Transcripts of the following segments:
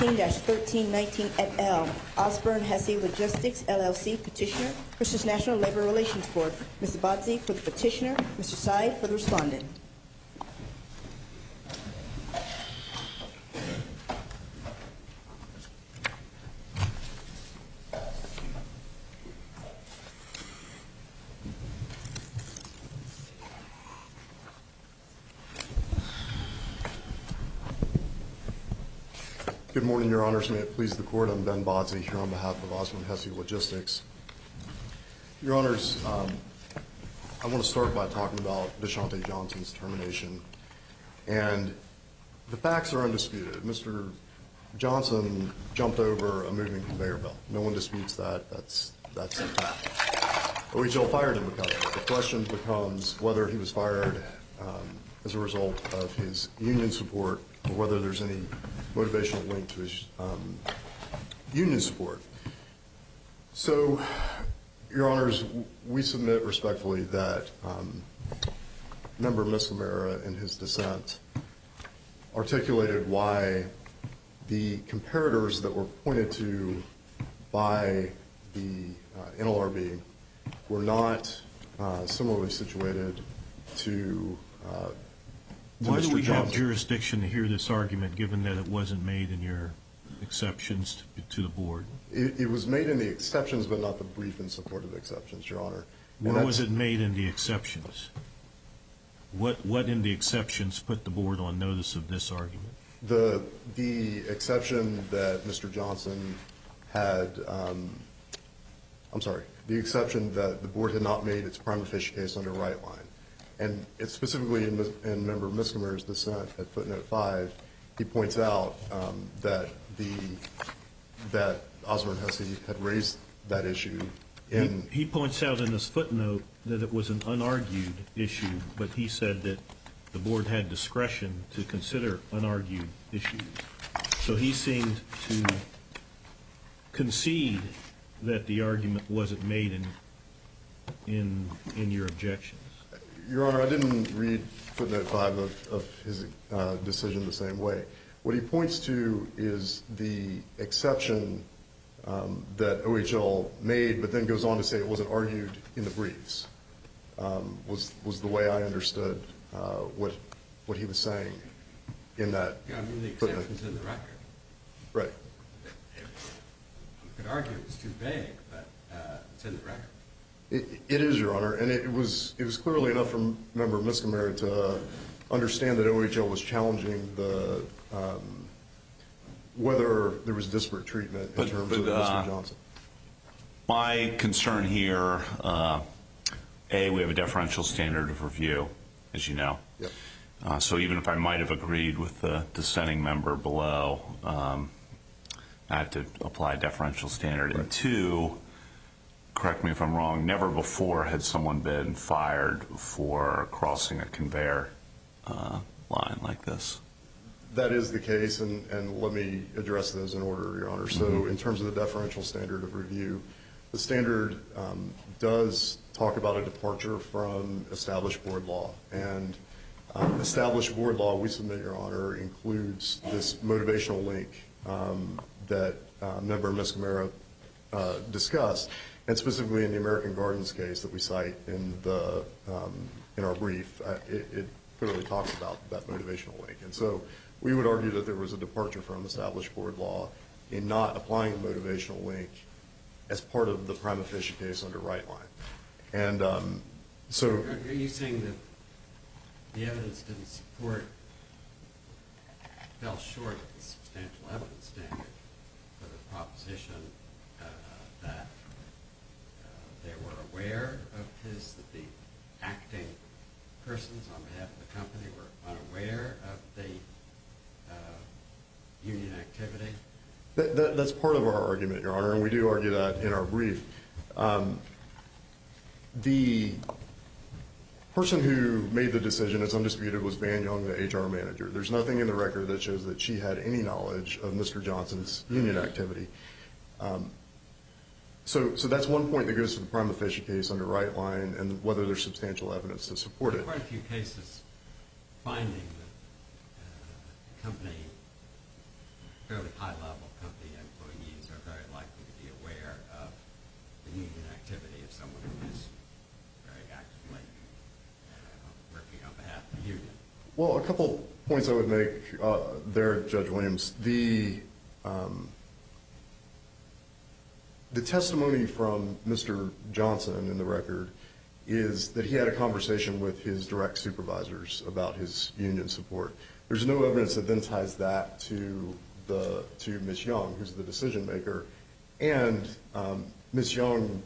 18-1319 et al. Osborne Hesse Logistics, LLC, petitioner versus National Labor Relations Board. Mr. Bodzey for the petitioner, Mr. Said for the respondent. Good morning, Your Honors. May it please the Court, I'm Ben Bodzey here on behalf of Osborne Hesse Logistics. Your Honors, I want to start by talking about Deshante Johnson's termination. And the facts are undisputed. Mr. Johnson jumped over a moving conveyor belt. No one disputes that. That's a fact. OHL fired him because of it. The question becomes whether he was fired as a result of his union support or whether there's any motivational link to his union support. So, Your Honors, we submit respectfully that Member Miscamara in his dissent articulated why the comparators that were pointed to by the NLRB were not similarly situated to Why do we Mr. Johnson. have jurisdiction to hear this argument given that it wasn't made in your exceptions to the board? It was made in the exceptions, but not the brief in support of exceptions, Your Honor. Where was it made in the exceptions? What in the exceptions put the board on notice of this argument? The exception that Mr. Johnson had, the exception that the board had not made its prima facie case under right line. And it's specifically in Member Miscamara's dissent at footnote 5, he points out that Osborne Hesse had raised that issue in... He points out in his footnote that it was an unargued issue, but he said that the board had discretion to consider unargued issues. So he seemed to concede that the argument wasn't made in your objections. Your Honor, I didn't read footnote 5 of his decision the same way. What he points to is the exception that OHL made, but then goes on to say it wasn't argued in the briefs, was the way I understood what he was saying in that footnote. Yeah, I mean, the exception's in the record. Right. You could argue it's too vague, but it's in the record. It is, Your Honor, and it was clearly enough for Member Miscamara to understand that OHL was challenging the whether there was disparate treatment in terms of Mr. Johnson. My concern here, we have a deferential standard of review, as you know. Yep. So even if I might have agreed with the dissenting member below, I have to apply a deferential standard. Right. And 2, correct me if I'm wrong, never before had someone been fired for crossing a conveyor line like this. That is the case, and let me address those in order, Your Honor. So in terms of the deferential standard of review, the standard does talk about a departure from established board law. And established board law, we submit, Your Honor, includes this motivational link that Member Miscamara discussed, and specifically in the American Gardens case that we cite in our brief, it clearly talks about that motivational link. And so we would argue that there was a departure from established board law in not applying the motivational link as part of the prima facie case under right line. And so... Are you saying that the evidence didn't support, fell short of the substantial evidence standard for the proposition that they were aware of that the acting persons on behalf of the company were unaware of the union activity? That's part of our argument, Your Honor, and we do argue that in our brief. The person who made the decision, it's undisputed, was Van Young, the HR manager. There's nothing in the record that shows that she had any knowledge of Mr. Johnson's union activity. So that's one point that goes to the prima facie case under right line and whether there's substantial evidence to support it. There are quite a few cases finding that the company fairly high-level company employees are very likely to be aware of the union activity of someone who is very actively working on behalf of the union. Well, a couple points I would make there, Judge Williams. The testimony from Mr. Johnson in the record is that he had a conversation with his direct supervisors about his union support. There's no evidence that then ties that to Ms. Young, who's the decision maker, and Ms. Young.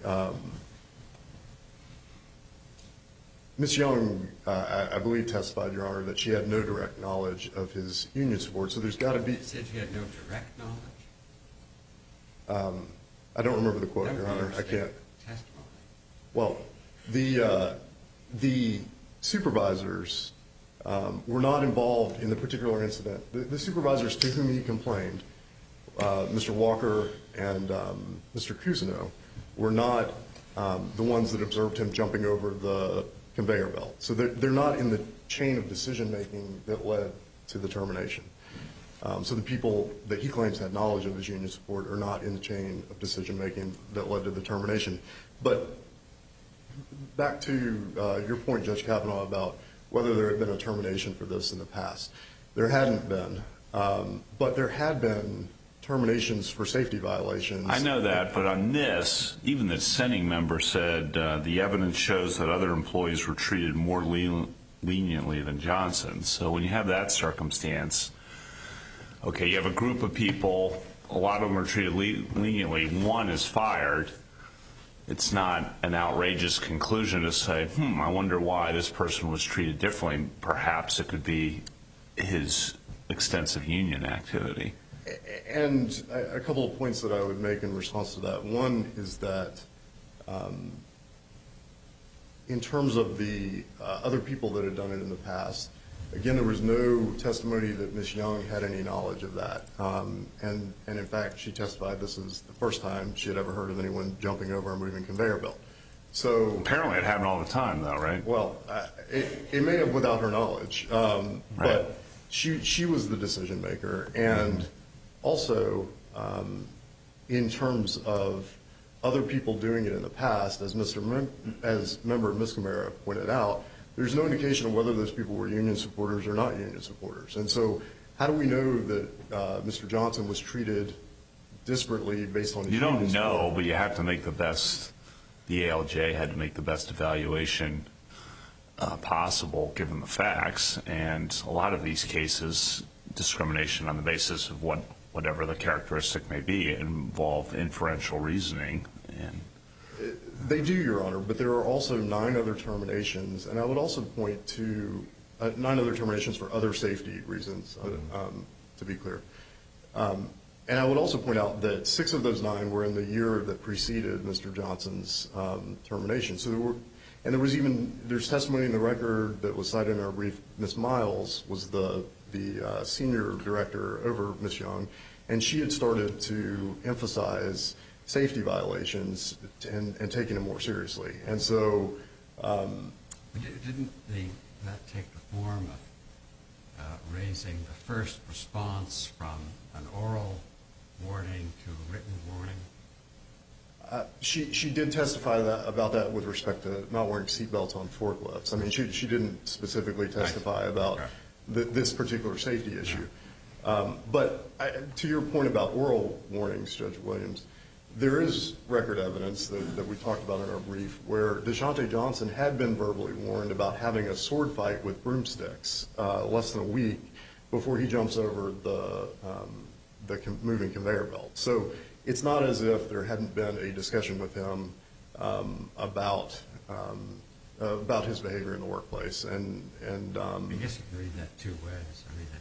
Ms. Young, I believe, testified, Your Honor, that she had no direct knowledge of his union support. So there's got to be. You said she had no direct knowledge? I don't remember the quote, Your Honor. I can't. Testimony. Well, the supervisors were not involved in the particular incident. The supervisors to whom he complained, Mr. Walker and Mr. Cousineau, were not the ones that observed him jumping over the conveyor belt. So they're not in the chain of decision-making that led to the termination. So the people that he claims had knowledge of his union support are not in the chain of decision-making that led to the termination. But back to your point, Judge Kavanaugh, about whether there had been a termination for this in the past. There hadn't been. But there had been terminations for safety violations. I know that, but on this, even the dissenting member said the evidence shows that other employees were treated more leniently than Johnson. So when you have that circumstance, okay, you have a group of people, a lot of them are treated leniently, one is fired. It's not an outrageous conclusion to say, I wonder why this person was treated differently. Perhaps it could be his extensive union activity. And a couple of points that I would make in response to that. One is that in terms of the other people that had done it in the past, again, there was no testimony that Ms. Young had any knowledge of that. And in fact, she testified this is the first time she had ever heard of anyone jumping over a moving conveyor belt. So apparently it happened all the time, though, right? Well, it may have without her knowledge. But she was the decision maker. And also, in terms of other people doing it in the past, as member Ms. Camara pointed out, there's no indication of whether those people were union supporters or not union supporters. And so how do we know that Mr. Johnson was treated disparately based on his union support? You don't know, but you have to make the best. The ALJ had to make the best evaluation possible given the facts. And a lot of these cases, discrimination on the basis of whatever the characteristic may be, involve inferential reasoning. They do, Your Honor, but there are also 9 other terminations, and I would also point to 9 other terminations for other safety reasons, to be clear. And I would also point out that 6 of those 9 were in the year that preceded Mr. Johnson's termination. So there's testimony in the record that was cited in our brief. Ms. Miles was the senior director over Ms. Young, and she had started to emphasize safety violations and taking them more seriously. And so didn't that take the form of raising the first response from an oral warning to a written warning? She did testify about that with respect to not wearing seatbelts on forklifts. I mean, she didn't specifically testify about this particular safety issue. But to your point about oral warnings, Judge Williams, there is record evidence that we talked about in our brief where Deshaunte Johnson had been verbally warned about having a sword fight with broomsticks less than a week before he jumps over the moving conveyor belt. So it's not as if there hadn't been a discussion with him about his behavior in the workplace. And I guess you can read that 2 ways. I mean,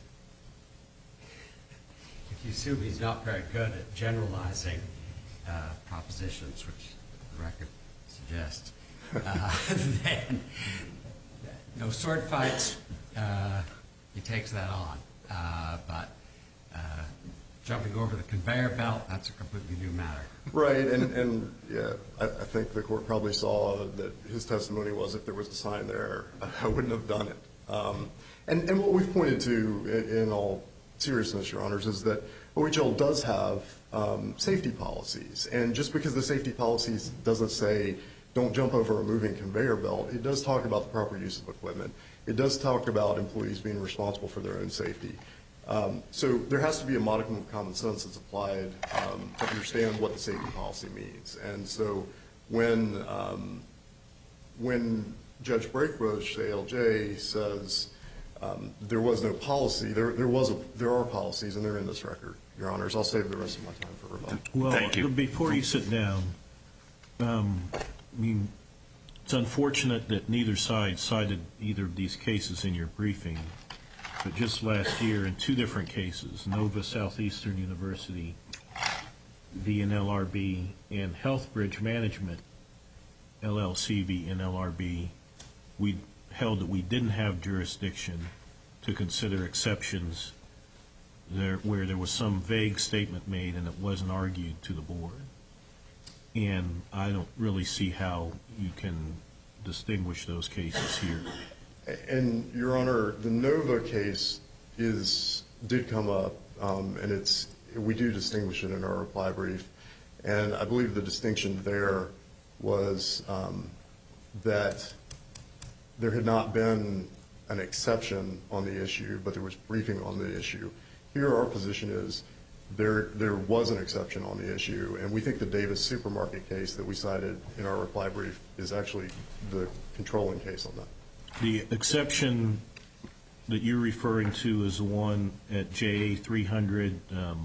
if you assume he's not very good at generalizing propositions, which the record suggests, then no sword fights, he takes that on. But jumping over the conveyor belt, that's a completely new matter. Right, and yeah, I think the court probably saw that his testimony was if there was a sign there, I wouldn't have done it. And what we've pointed to in all seriousness, Your Honors, is that OHL does have safety policies. And just because the safety policies doesn't say don't jump over a moving conveyor belt, it does talk about the proper use of equipment. It does talk about employees being responsible for their own safety. So there has to be a modicum of common sense that's applied to understand what the safety policy means. And so when Judge Breakbush, the ALJ, says there was no policy, there are policies, and they're in this record, Your Honors. I'll save the rest of my time for rebuttal. Well, Thank you. Before you sit down, I mean, it's unfortunate that neither side cited either of these cases in your briefing, but just last year in two different cases, Nova Southeastern University, v. NLRB, and Healthbridge Management, LLC v. NLRB, we held that we didn't have jurisdiction to consider exceptions where there was some vague statement made and it wasn't argued to the board. And I don't really see how you can distinguish those cases here. And, Your Honor, the Nova case did come up, and we do distinguish it in our reply brief. And I believe the distinction there was that there had not been an exception on the issue, but there was briefing on the issue. Here our position is there was an exception on the issue, and we think the Davis Supermarket case that we cited in our reply brief is actually the controlling case on that. The exception that you're referring to is the one at JA 300,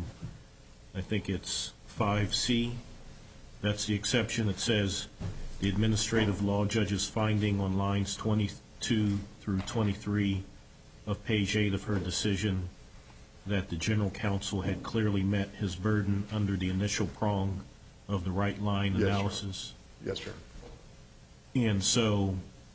I think it's 5C. That's the exception that says the administrative law judge's finding on lines 22 through 23 of page 8 of her decision that the general counsel had clearly met his burden under the initial prong of the right line analysis. Yes, sir. And so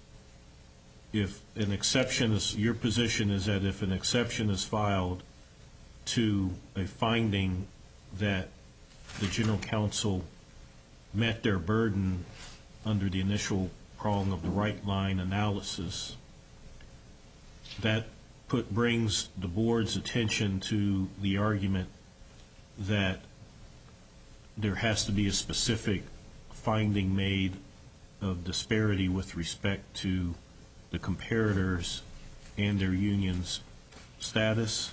if an exception is, your position is that if an exception is filed to a finding that the general counsel met their burden under the initial prong of the right line analysis, that brings the board's attention to the argument that there has to be a specific finding made of disparity with respect to the comparators and their union's status?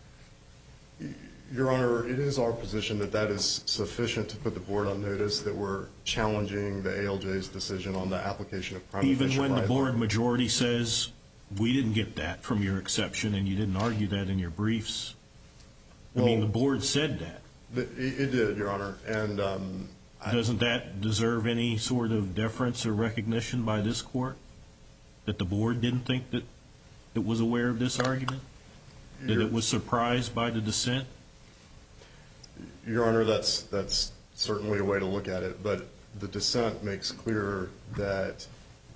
Your Honor, it is our position that that is sufficient to put the board on notice that we're challenging the ALJ's decision on the application of prima facie. Even when the board majority says, we didn't get that from your exception and you didn't argue that in your briefs? I mean, the board said that. It did, Your Honor. And doesn't that deserve any sort of deference or recognition by this court? That the board didn't think that it was aware of this argument? That it was surprised by the dissent? Your Honor, that's certainly a way to look at it, but the dissent makes clear that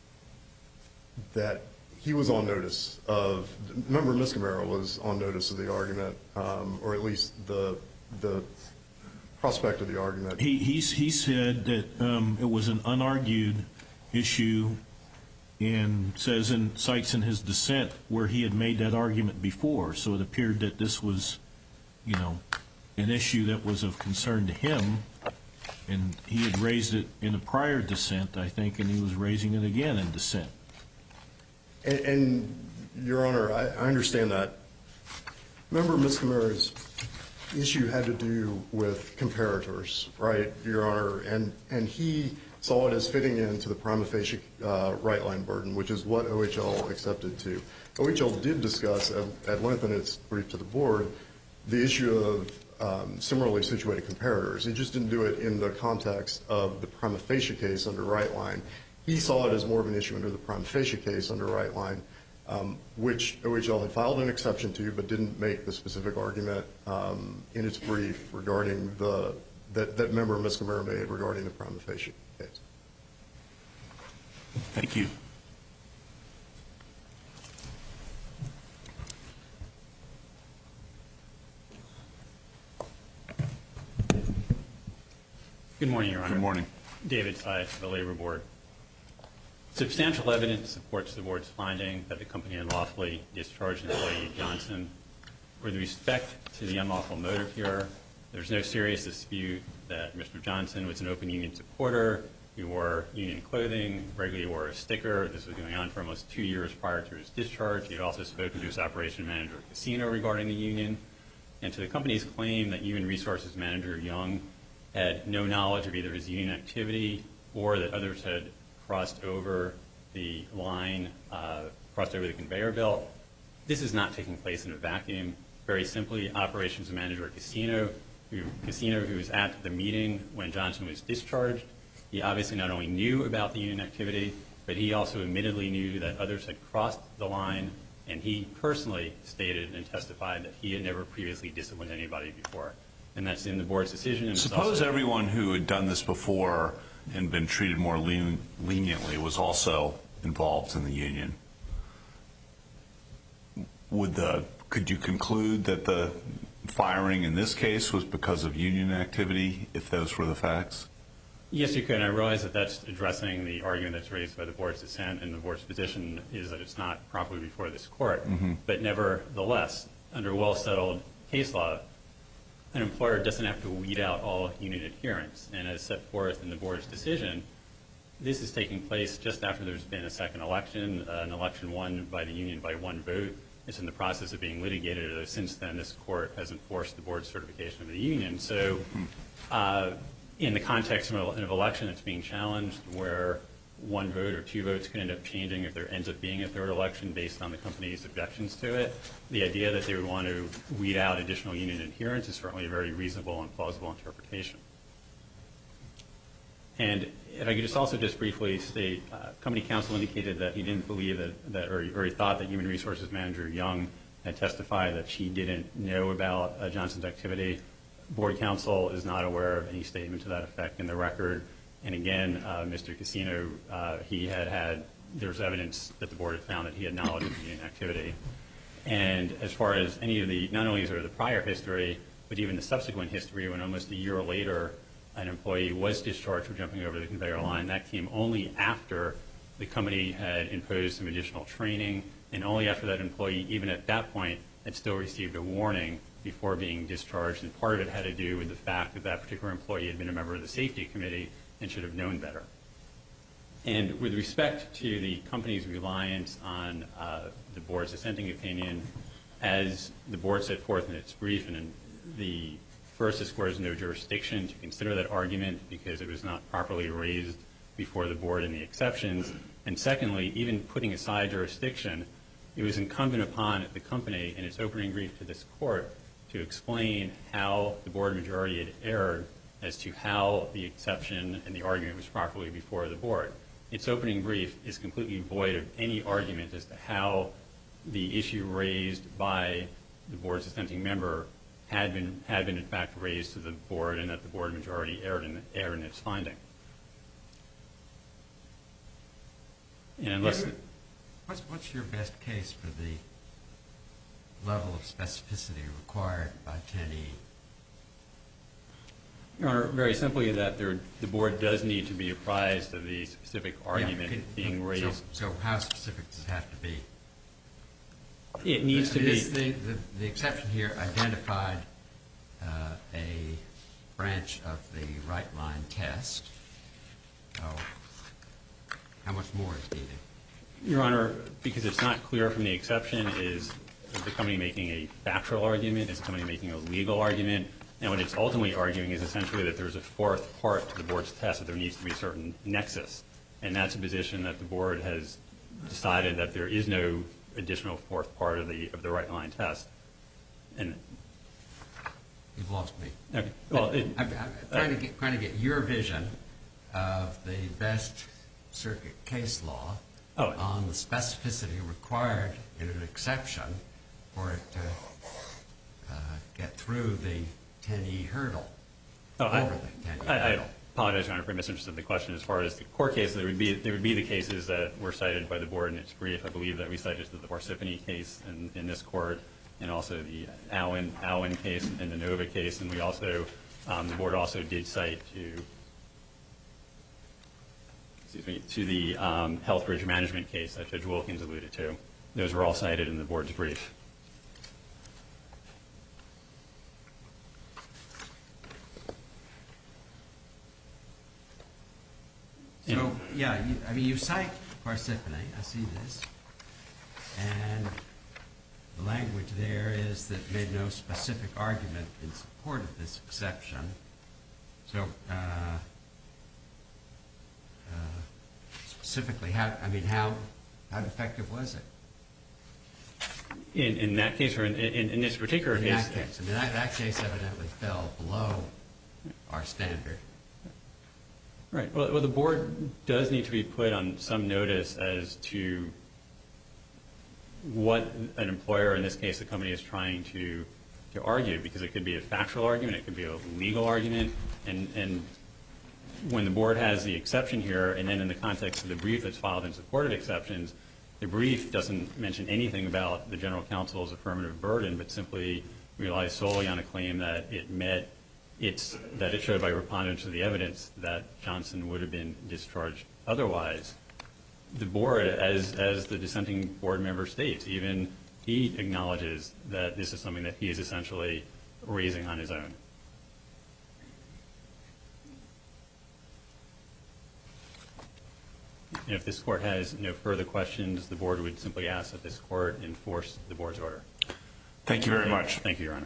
he was on notice of, remember, Ms. Camara was on notice of the argument, or at least the prospect of the argument. He said that it was an unargued issue and cites in his dissent where he had made that argument before, so it appeared that this was, an issue that was of concern to him, and he had raised it in a prior dissent, I think, and he was raising it again in dissent. And Your Honor, I understand that. Remember, Ms. Camara's issue had to do with comparators, right, Your Honor? And he saw it as fitting into the prima facie right line burden, which is what OHL accepted to. OHL did discuss at length in its brief to the board the issue of similarly situated comparators. He just didn't do it in the context of the prima facie case under right line. He saw it as more of an issue under the prima facie case under right line, which OHL had filed an exception to, but didn't make the specific argument in its brief regarding that member Ms. Camara made regarding the prima facie case. Thank you. Good morning, Your Honor. Good morning. David Sias of the Labor Board. Substantial evidence supports the board's finding that the company unlawfully discharged employee Johnson. With respect to the unlawful motive here, there's no serious dispute that Mr. Johnson was an open union supporter. He wore union clothing, regularly wore a sticker. This was going on for almost 2 years prior to his discharge. He had also spoken to his operation manager at the casino regarding the union. And to the company's claim that Human Resources Manager Young had no knowledge of either his union activity or that others had crossed over the line, crossed over the conveyor belt, this is not taking place in a vacuum. Very simply, operations manager at casino who was at the meeting when Johnson was discharged, he obviously not only knew about the union activity, but he also admittedly knew that others had crossed the line, and he personally stated and testified that he had never previously disciplined anybody before. And that's in the board's decision. And suppose everyone who had done this before and been treated more leniently was also involved in the union. Could you conclude that the firing in this case was because of union activity, if those were the facts? Yes, you could. And I realize that that's addressing the argument that's raised by the board's dissent, and the board's position is that it's not properly before this court. But nevertheless, under well-settled case law, an employer doesn't have to weed out all union adherents. And as set forth in the board's decision, this is taking place just after there's been a second election, an election won by the union by 1 vote. It's in the process of being litigated, although since then this court has enforced the board's certification of the union. So in the context of an election that's being challenged where 1 vote or 2 votes could end up changing if there ends up being a third election based on the company's objections to it, the idea that they would want to weed out additional union adherents is certainly a very reasonable and plausible interpretation. And if I could just briefly state, company counsel indicated that he didn't believe or he thought that Human Resources Manager Young had testified that she didn't know about Johnson's activity. Board counsel is not aware of any statement to that effect in the record. And again, Mr. Casino, there's evidence that the board had found that he had knowledge of the union activity. And as far as any of not only is there the prior history, but even the subsequent history, when almost a year later an employee was discharged for jumping over the conveyor line, that came only after the company had imposed some additional training, and only after that employee, even at that point, had still received a warning before being discharged. And part of it had to do with the fact that that particular employee had been a member of the safety committee and should have known better. And with respect to the company's reliance on the board's dissenting opinion, as the board set forth in its brief, and the first, this court has no jurisdiction to consider that argument because it was not properly raised before the board in the exceptions. And secondly, even putting aside jurisdiction, it was incumbent upon the company in its opening brief to this court to explain how the board majority had erred as to how the exception and the argument was properly before the board. Its opening brief is completely void of any argument as to how the issue raised by the board's dissenting member had been in fact raised to the board, and that the board majority erred in its finding. And unless what's your best case for the level of specificity required by 10E? Your Honor, very simply that the board does need to be apprised of the specific argument being raised. So how specific does it have to be? It needs to be. The exception here identified a branch of the right line test. So how much more is needed? Your Honor, because it's not clear from the exception, is the company making a factual argument? Is the company making a legal argument? And what it's ultimately arguing is essentially that there's a fourth part to the board's test, that there needs to be a certain nexus. And that's a position that the board has decided that there is no additional fourth part of the right line test. And you've lost me. Okay. Well, I'm trying to get your vision of the best circuit case law on the specificity required in an exception for it to get through the 10E hurdle. I apologize, Your Honor, if I misunderstood the question. As far as the court cases, there would be the cases that were cited by the board in its brief. I believe that we cited the Parsippany case in this court, and also the Allen case and the Nova case. And we also, the board also did cite to the Health Bridge Management case that Judge Wilkins alluded to. Those were all cited in the board's brief. So, yeah, you cite Parsippany, I see this, and the language there is that made no specific argument in support of this exception. So, specifically, how effective was it? In that case, or in this particular case? In that case. I mean, that case evidently fell below our standard. Right. Well, the board does need to be put on some notice as to what an employer, in this case the company, is trying to argue, because it could be a factual argument, it could be a legal argument, and when the board has the exception here, and then in the context of the brief that's filed in support of exceptions, the brief doesn't mention anything about the general counsel's affirmative burden, but simply relies solely on a claim that that it showed by preponderance of the evidence that Johnson would have been discharged otherwise. The board, as the dissenting board member states, even he acknowledges that this is something that he is essentially raising on his own. And if this court has no further questions, the board would simply ask that this court enforce the board's order. Thank you very much. Thank you, Your Honor.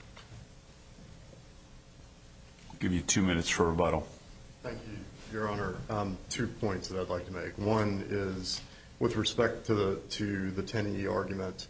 I'll give you 2 minutes for rebuttal. Thank you, Your Honor. 2 points that I'd like to make. One is with respect to the 10E argument,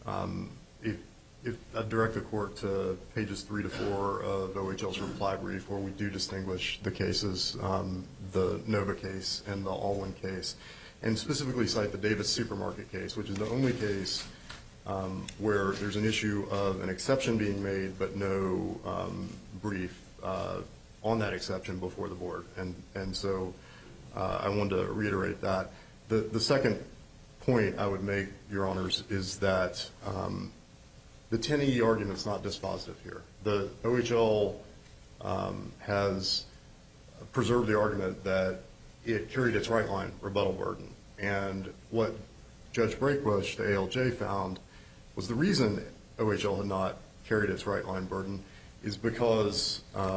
if I direct the court to pages 3 to 4 of OHL's reply brief, where we do distinguish the cases, the Nova case and the Alwyn case, and specifically cite the Davis Supermarket case, which is the only case where there's an issue of an exception being made but no brief on that exception before the board. And so I wanted to reiterate that. The second point I would make, Your Honors, is that the 10E argument is not dispositive here. The OHL has preserved the argument that it carried its right line rebuttal burden. And what Judge Breakbush, the ALJ, found was the reason OHL had not carried its right line burden is because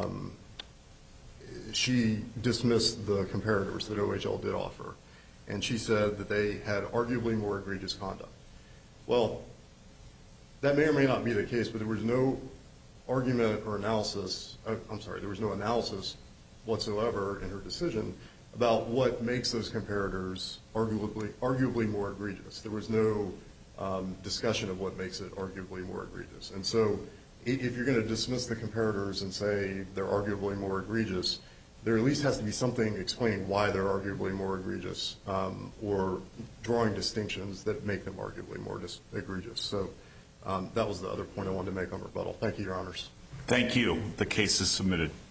she dismissed the comparators that OHL did offer. And she said that they had arguably more egregious conduct. Well, that may or may not be the case, but there was no argument or analysis, there was no analysis whatsoever in her decision about what makes those comparators arguably more egregious. There was no discussion of what makes it arguably more egregious. And so if you're going to dismiss the comparators and say they're arguably more egregious, there at least has to be something explaining why they're arguably more egregious, or drawing distinctions that make them arguably more egregious. So that was the other point I wanted to make on rebuttal. Thank you, Your Honors. Thank you. The case is submitted.